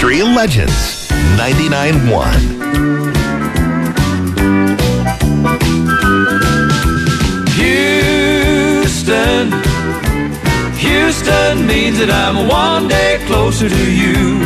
Country Legends 99.1. Houston means that I'm one day closer to you.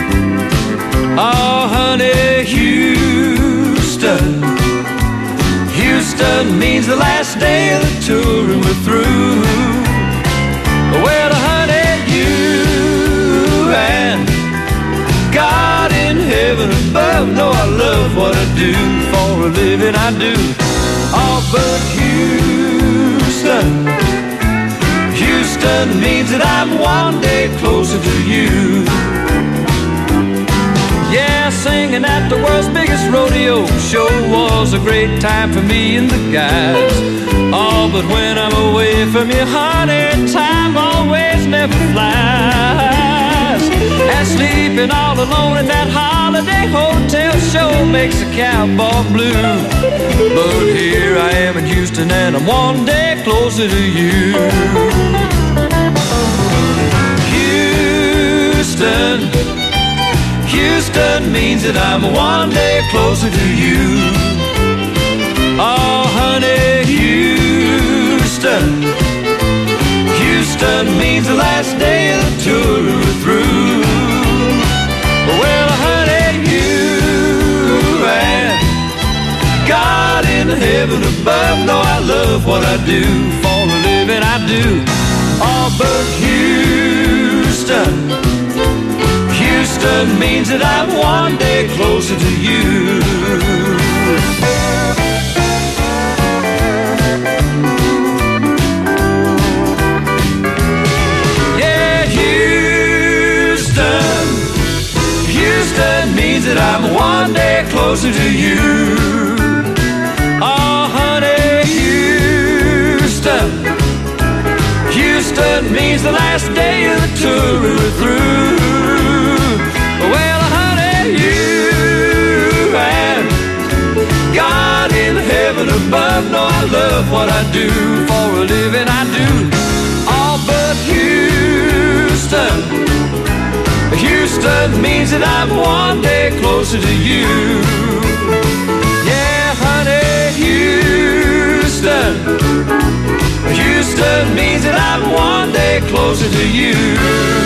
Oh, honey, Houston. Houston means the last day of the tour and we're through. Well, honey, you and God in heaven above know I love what I do. For a living I do. Oh, but Houston means that I'm one day closer to you. Yeah, singing at the world's biggest rodeo show was a great time for me and the guys. Oh, but when I'm away from you, honey, time always never flies. And sleeping all alone in that holiday hotel show makes a cowboy blue. But here I am in Houston and I'm one day closer to you. Houston means that I'm one day closer to you. Oh, honey, Houston means the last day of the tour we're through. Well, honey, you and God in heaven above know I love what I do. For a living I do. Oh, but Houston means that I'm one day closer to you. Yeah, Houston means that I'm one day closer to you. Oh, honey, Houston means the last day of the tour we're through. Well, honey, you and God in heaven above know I love what I do. For a living I do. Oh, but Houston means that I'm one day closer to you. Yeah, honey, Houston means that I'm one day closer to you.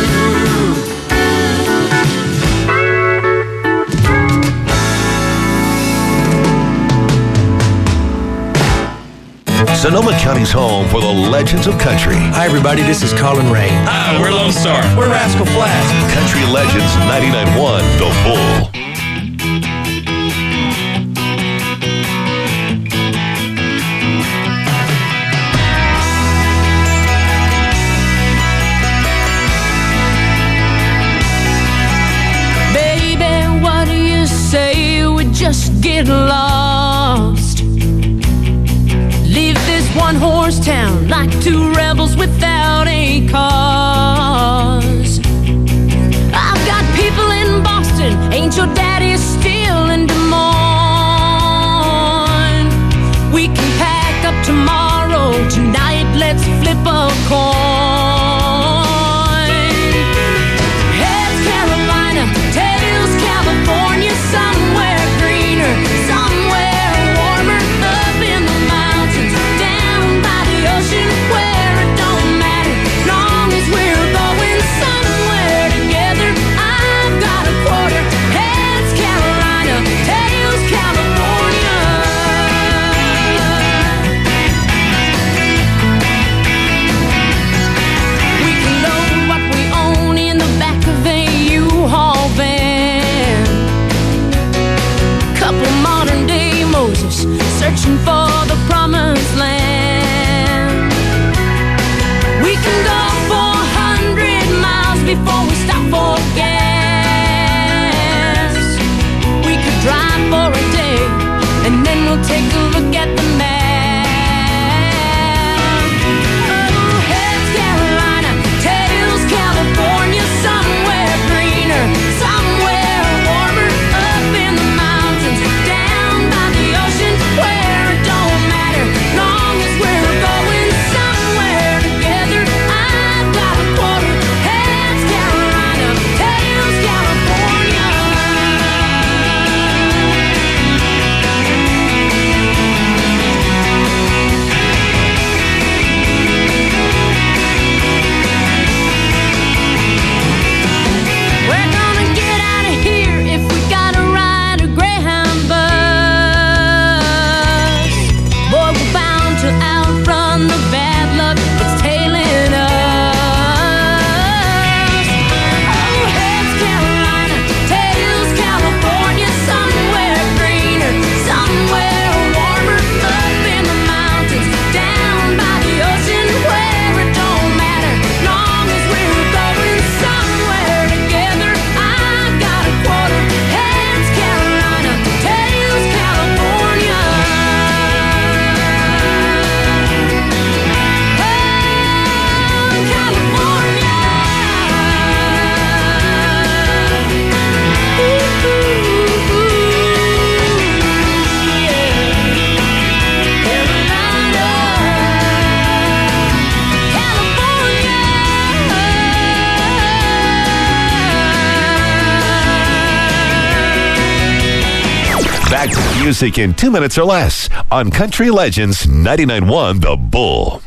Sonoma County's home for the legends of country. Hi, everybody. This is Colin Ray. Hi, we're Lone Star. We're Rascal Flatts. Country Legends 99.1, The Bull. Baby, what do you say we just get lost? Leave this one-horse town like two rebels without a cause. I've got people in Boston, ain't your daddy still in Des Moines? We can pack up tomorrow, tonight let's flip a coin. Heads Carolina, tails California, somewhere greener, somewhere warmer, up in the mountains, down by the ocean, where it don't matter, long as we're going somewhere together. I've got a quarter, heads Carolina, tails California. music in 2 minutes or less on Country Legends 99.1 The Bull.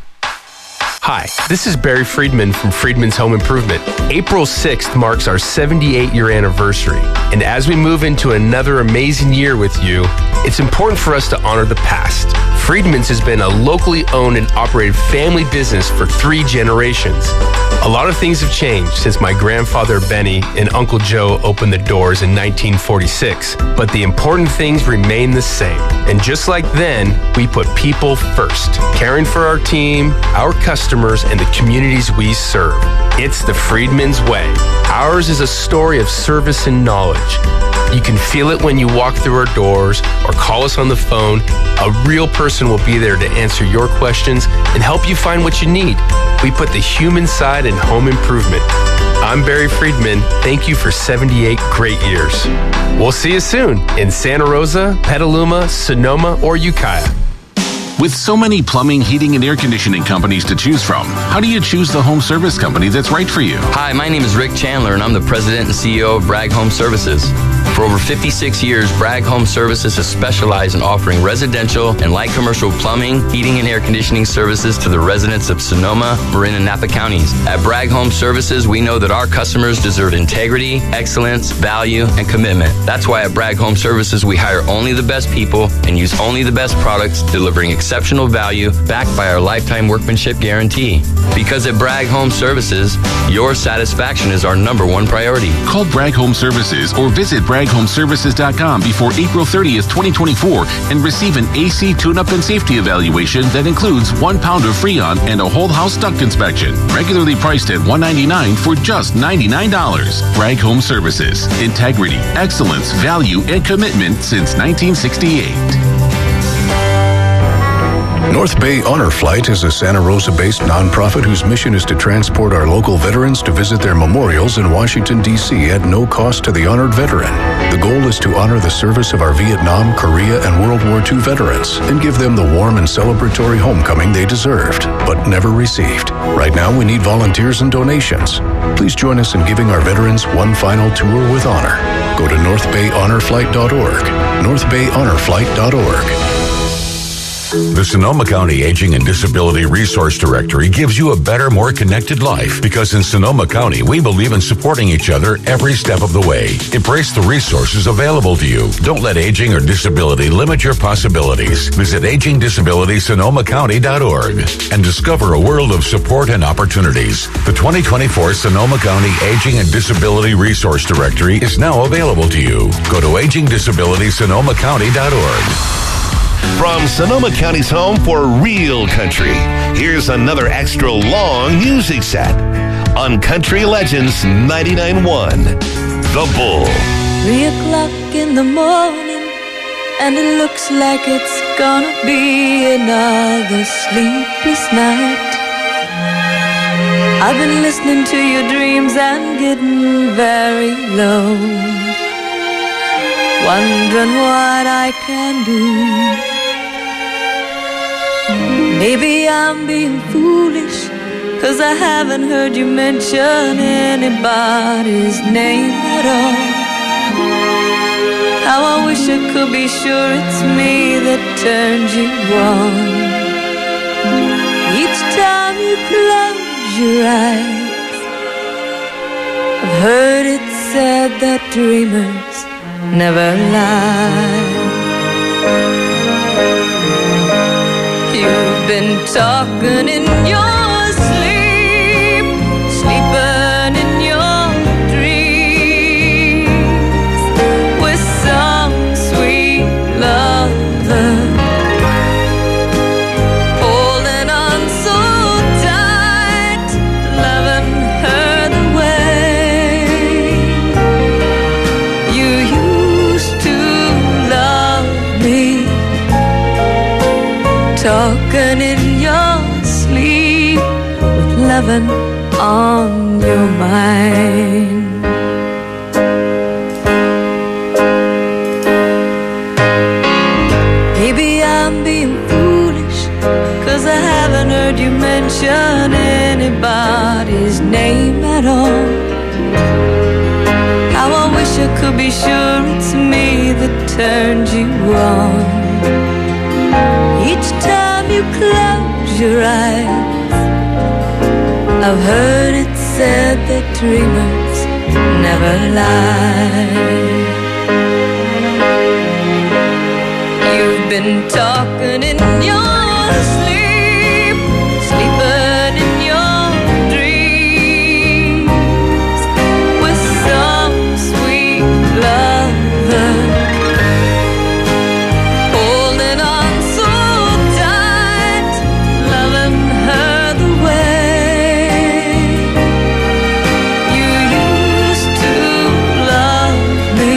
Hi, this is Barry Friedman from Friedman's Home Improvement. April 6th marks our 78-year anniversary. And as we move into another amazing year with you, it's important for us to honor the past. Friedman's has been a locally owned and operated family business for 3 generations. A lot of things have changed since my grandfather Benny and Uncle Joe opened the doors in 1946, but the important things remain the same. And just like then, we put people first, caring for our team, our customers, and the communities we serve. It's the Friedman's way. Ours is a story of service and knowledge. You can feel it when you walk through our doors or call us on the phone. A real person will be there to answer your questions and help you find what you need. We put the human side in home improvement. I'm Barry Friedman. Thank you for 78 great years. We'll see you soon in Santa Rosa, Petaluma, Sonoma, or Ukiah. With so many plumbing, heating, and air conditioning companies to choose from, how do you choose the home service company that's right for you? Hi, my name is Rick Chandler, and I'm the president and CEO of Bragg Home Services. For over 56 years, Bragg Home Services has specialized in offering residential and light commercial plumbing, heating, and air conditioning services to the residents of Sonoma, Marin, and Napa counties. At Bragg Home Services, we know that our customers deserve integrity, excellence, value, and commitment. That's why at Bragg Home Services, we hire only the best people and use only the best products, delivering exceptional value backed by our lifetime workmanship guarantee. Because at Bragg Home Services, your satisfaction is our #1 priority. Call Bragg Home Services or visit BraggHomeServices.com before April 30th, 2024 and receive an AC tune-up and safety evaluation that includes 1 pound of Freon and a whole house duct inspection. Regularly priced at $199 for just $99. Bragg Home Services. Integrity, excellence, value, and commitment since 1968. North Bay Honor Flight is a Santa Rosa-based nonprofit whose mission is to transport our local veterans to visit their memorials in Washington, D.C. at no cost to the honored veteran. The goal is to honor the service of our Vietnam, Korea, and World War II veterans and give them the warm and celebratory homecoming they deserved, but never received. Right now, we need volunteers and donations. Please join us in giving our veterans one final tour with honor. Go to northbayhonorflight.org, northbayhonorflight.org. The Sonoma County Aging and Disability Resource Directory gives you a better, more connected life because in Sonoma County, we believe in supporting each other every step of the way. Embrace the resources available to you. Don't let aging or disability limit your possibilities. Visit agingdisabilityssonomacounty.org and discover a world of support and opportunities. The 2024 Sonoma County Aging and Disability Resource Directory is now available to you. Go to agingdisabilityssonomacounty.org. From Sonoma County's home for real country, here's another extra long music set on Country Legends 99.1 The Bull. 3 o'clock in the morning, and it looks like it's gonna be another sleepless night. I've been listening to your dreams and getting very low, wondering what I can do. Maybe I'm being foolish, 'cause I haven't heard you mention anybody's name at all. How I wish I could be sure it's me that turns you on. Each time you close your eyes, I've heard it said that dreamers never lie. You've been talking in your sleep, sleeping in your dreams with some sweet lover, holding on so tight, loving her the way you used to love me. Talking in your sleep with loving on your mind. Maybe I'm being foolish, 'cause I haven't heard you mention anybody's name at all. How I wish I you could be sure it's me that turned you on. Each time you close your eyes, I've heard it said that dreamers never lie. You've been talking in your sleep, sleeping in your dreams with some sweet lover, holding on so tight, loving her the way you used to love me,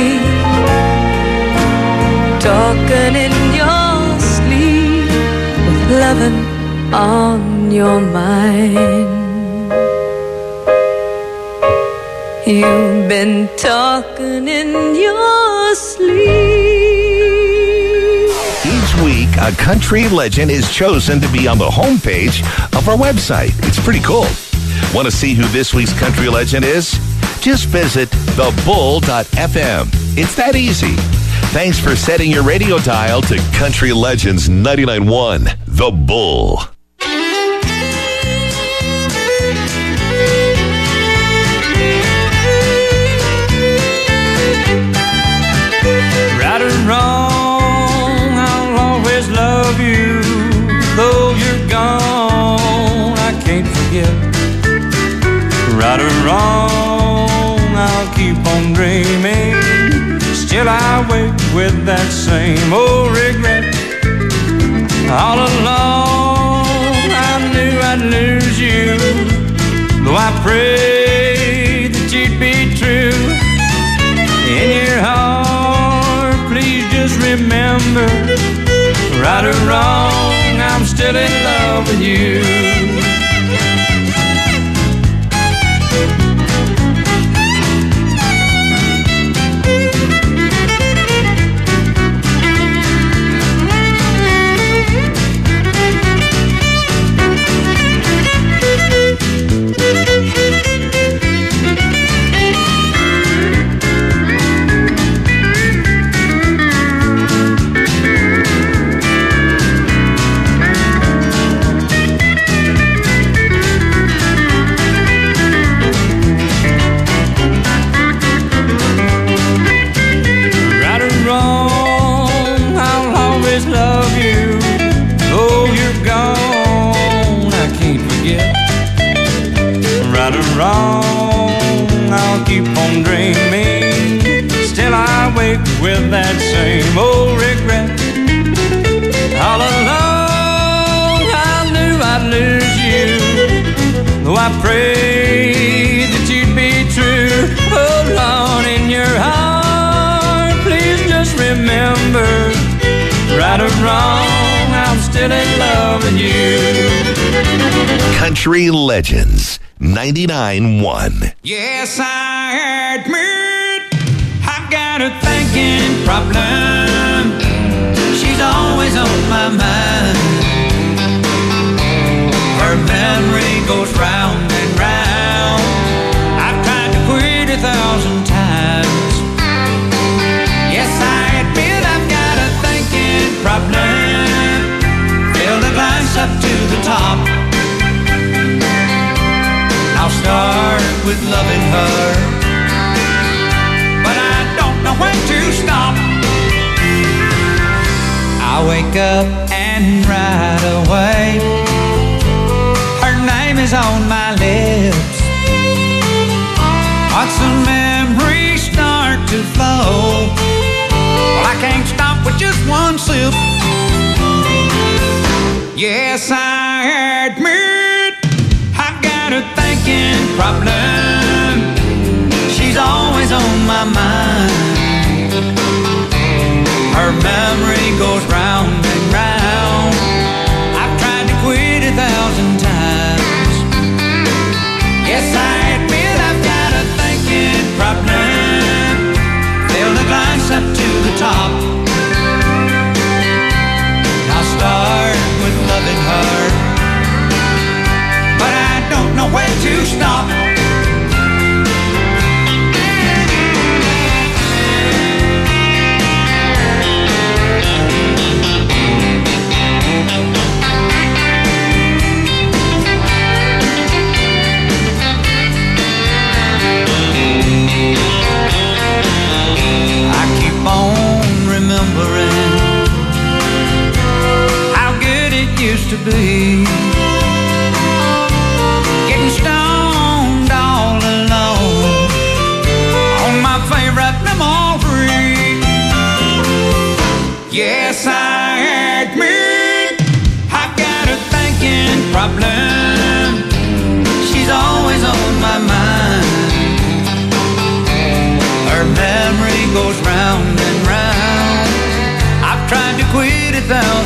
talking in your sleep with loving on your mind. You've been talking in your sleep. Each week, a country legend is chosen to be on the homepage of our website. It's pretty cool. Want to see who this week's country legend is? Just visit thebull.fm. It's that easy. Thanks for setting your radio dial to Country Legends 99.1, The Bull. Right or wrong, I'll always love you. Though you're gone, I can't forget. Right or wrong, I'll keep on dreaming. Still I wake with that same old regret. All along I knew I'd lose you, though I prayed that you'd be true. In your heart, please just remember, right or wrong, I'm still in love with you. With that same old regret. All along I knew I'd lose you, though I prayed that you'd be true. Hold on in your heart, please just remember, right or wrong, I'm still in love with you. Country Legends 99.1. Yes, I admit got a thinking problem. She's always on my mind. Her memory goes round and round. I've tried to quit 1,000 times. Yes, I admit I've got a thinking problem. Fill the glass up to the top. I'll start with loving her, when to stop. I wake up and right away her name is on my lips. Once the memories start to flow, well, I can't stop with just one sip. Yes, I admit I've got a thinking problem. She's always on my mind. Her memory goes round and round. I've tried to quit 1,000 times. Yes, I admit I've got a thinking problem. Fill the glass up to the top. I'll start with loving her, but I don't know when to stop.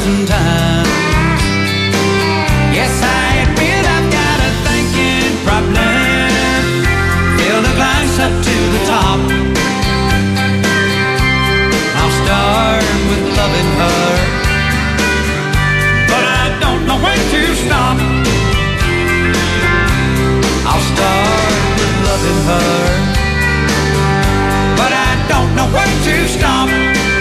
1,000 times. Yes, I admit I've got a thinking problem. Fill the glass up to the top. I'll start with loving her, but I don't know when to stop. I'll start with loving her, but I don't know when to stop.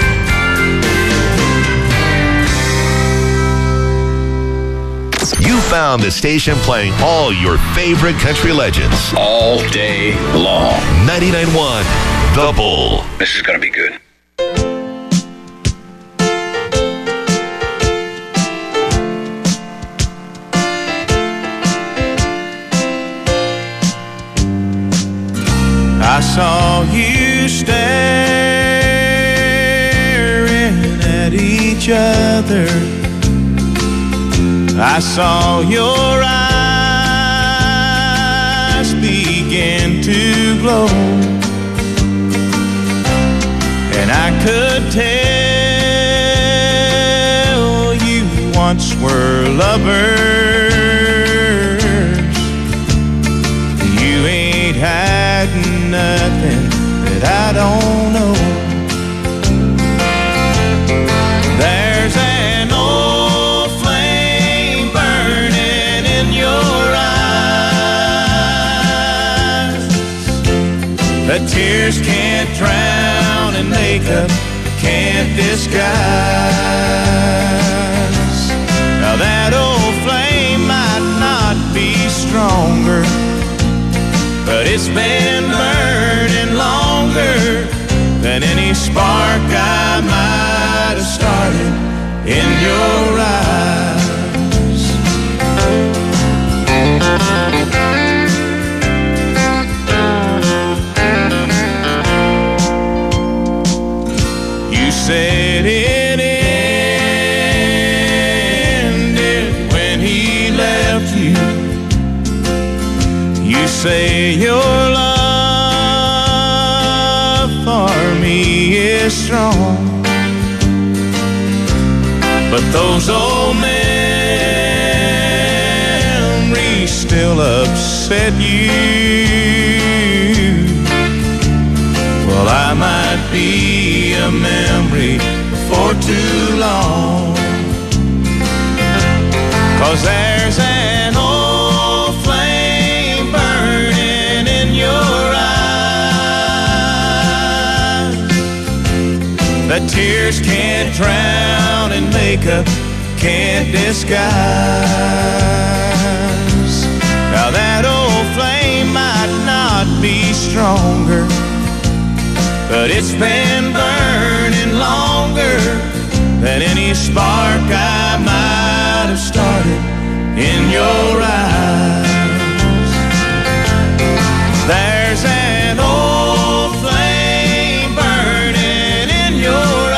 You found the station playing all your favorite country legends all day long. 99.1 The Bull. This is going to be good. I saw you staring at each other. I saw your eyes begin to glow, and I could tell you once were lovers. You ain't had nothing that I don't know. There's an old flame burning in your eyes that tears can't drown and makeup can't disguise. Now that old flame might not be stronger, but it's been burning longer than any spark I might have started in your eyes. You said it ended when he left you. You say your love for me is strong, but those old memories still upset you. Well, I might be a memory for too long, 'cause there's an old flame burning in your eyes that tears can't drown and makeup can't disguise. Now that old flame might not be stronger, but it's been burning longer than any spark I might have started in your eyes. There's an old flame burning in your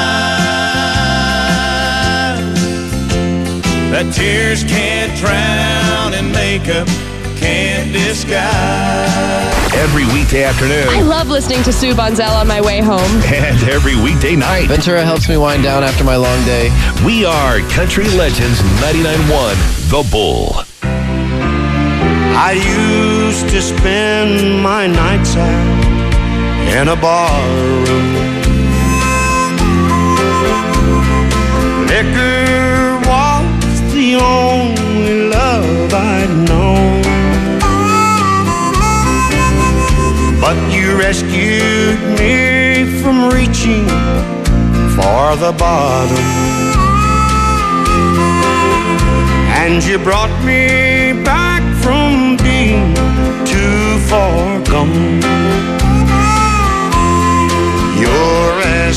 eyes that tears can't drown and makeup can't disguise. Every weekday afternoon. I love listening to Sue Bonzell on my way home. And every weekday night. Ventura helps me wind down after my long day. We are Country Legends 99.1 The Bull. I used to spend my nights out in a bar room. Liquor was the only love I'd known. But you rescued me from reaching for the bottom, and you brought me back from being too far gone. You're as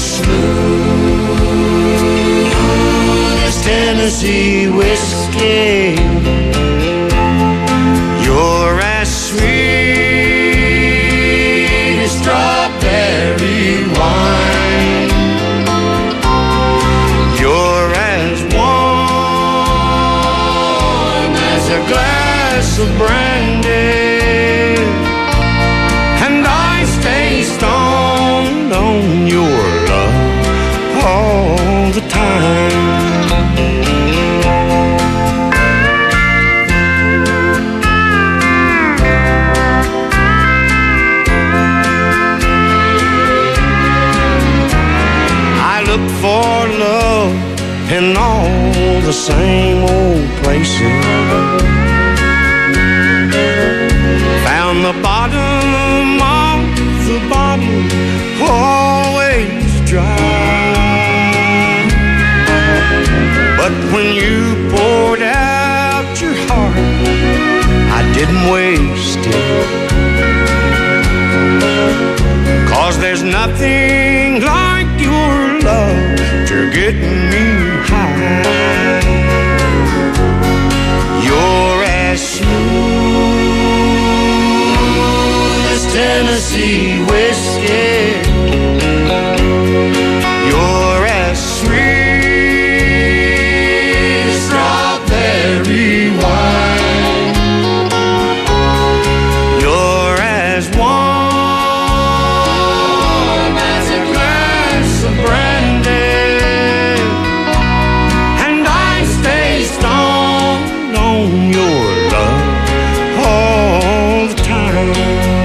smooth as Tennessee whiskey. You're as sweet as strawberry wine. You're as warm as a glass of brandy, and I stay stoned on your love all the time. in all the same old places. Found the bottom of the bottle always dry. But when you poured out your heart, I didn't waste it. 'Cause there's nothing like your love to get me high. You're as smooth as Tennessee whiskey. You're as sweet as strawberry wine. You're as warm as a glass of brandy, and I stay stoned on your love all the time.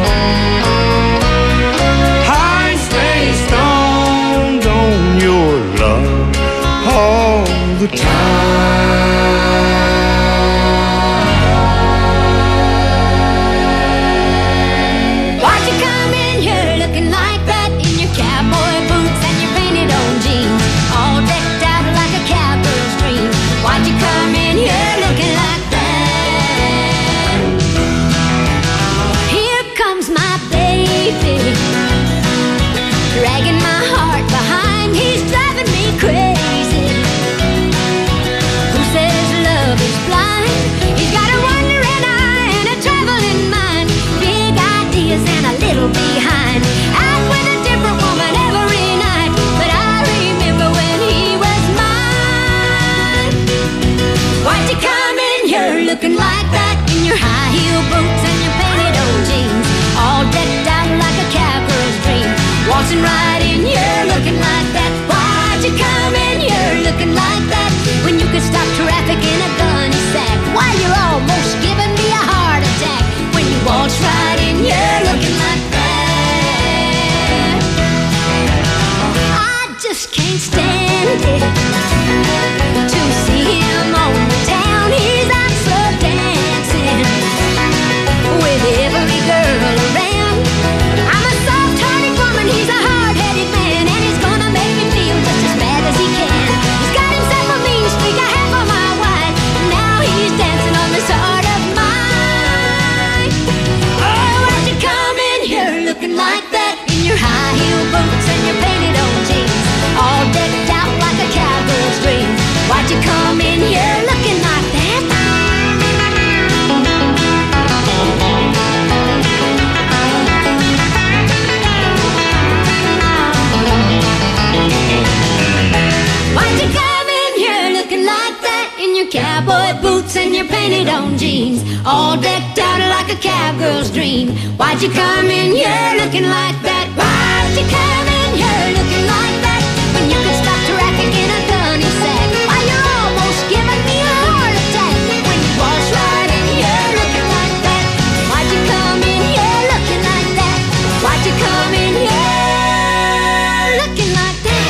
I stay stoned on your love all the time. Why'd you come in here looking like that in your cowboy boots and your painted on jeans, all decked out like a cowgirl's dream? Why'd you come in here looking like that? Here comes my baby, dragging my heart behind. He's driving me crazy. Who says love is blind? He's got a wandering eye and a traveling mind, big ideas and a little behind. Out with a different woman every night, but I remember when he was mine. Why'd you come in here looking like that in your high heel boots and your painted on jeans, all decked out like a cowgirl's dream? Waltzing right in here looking like that. Why'd you come in here looking like that when you could stop traffic in a gunny sack? Why, you're almost giving me a heart attack when you waltz right in here looking like that. I just can't stand it to see him on the town. He's out so dancing with every girl around. I'm a soft-hearted woman, he's a hard-headed man, and he's gonna make me feel just as bad as he can. He's got himself a mean streak, a half of my wife, and now he's dancing on this heart of mine. Oh, why'd you come in here looking like that in your high heel boots and your painted on jeans, all decked out like a cowgirl's dream? Why'd you come in here looking like that? Why'd you come in here looking like that in your cowboy boots and your painted on jeans, all decked out like a cowgirl's dream? Why'd you come in here looking like that? Why'd you come in here looking like that when you could stop traffic in a gunny sack? Why, you're almost giving me a heart attack when you waltz right in here looking like that. Why'd you come in here looking like that? Why'd you come in here looking like that?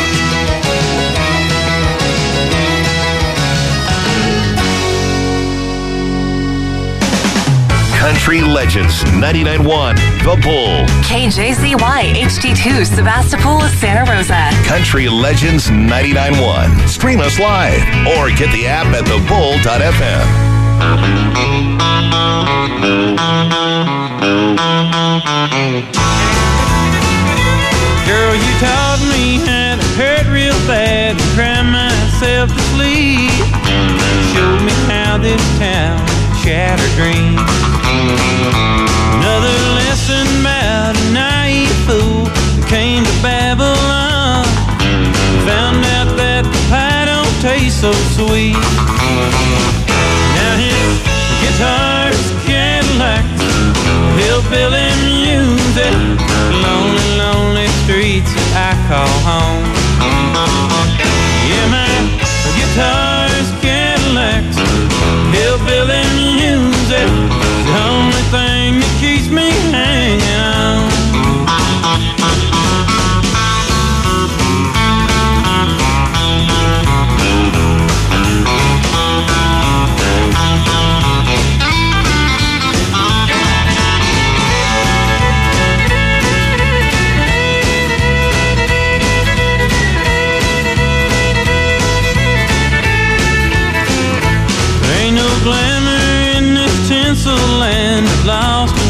Country Legends 99.1 The Bull. KJZY HD2 Sebastopol, Santa Rosa. Country Legends 99.1. Stream us live or get the app at thebull.fm. Girl, you taught me how to hurt real bad and cry myself to sleep. Showed me how this town shattered dreams. Another lesson about a naive fool who came to Babylon. Found out that the pie don't taste so sweet. Now his guitar's Cadillacs, hillbilly music, lonely, lonely streets that I call home. Yeah, my guitar's Cadillacs, hillbilly music, the only thing that keeps me hanging on.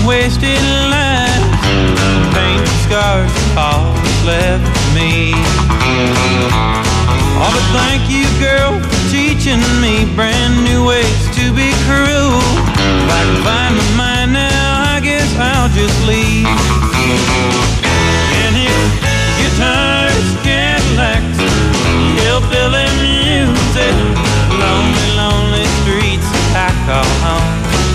wasted life, paint scars, all that's left of me. Oh, but thank you, girl, for teaching me brand new ways to be cruel. If I can find my mind now, I guess I'll just leave. And if guitars, Cadillacs, hillbilly music, lonely, lonely streets I call home.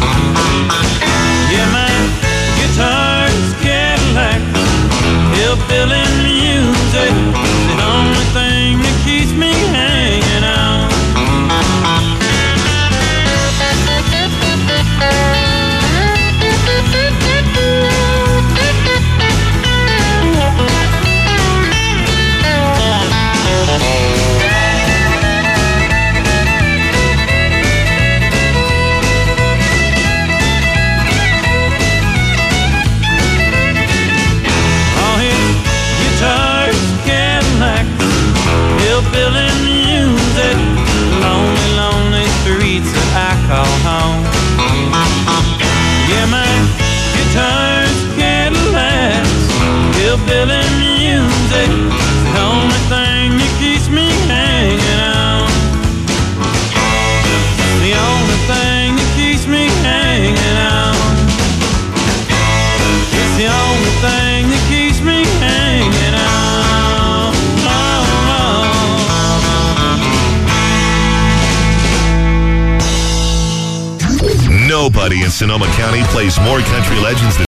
Yeah, my guitars, Cadillacs, hillbilly music, the only thing that keeps me hanging on. Hillbilly music, lonely, lonely streets that I call home. Yeah, my guitars, Cadillacs, hillbilly music, the only thing that keeps me hanging on. The only thing that keeps me hanging on. It's the only thing that keeps me hanging on. Nobody in Sonoma County plays more country legends than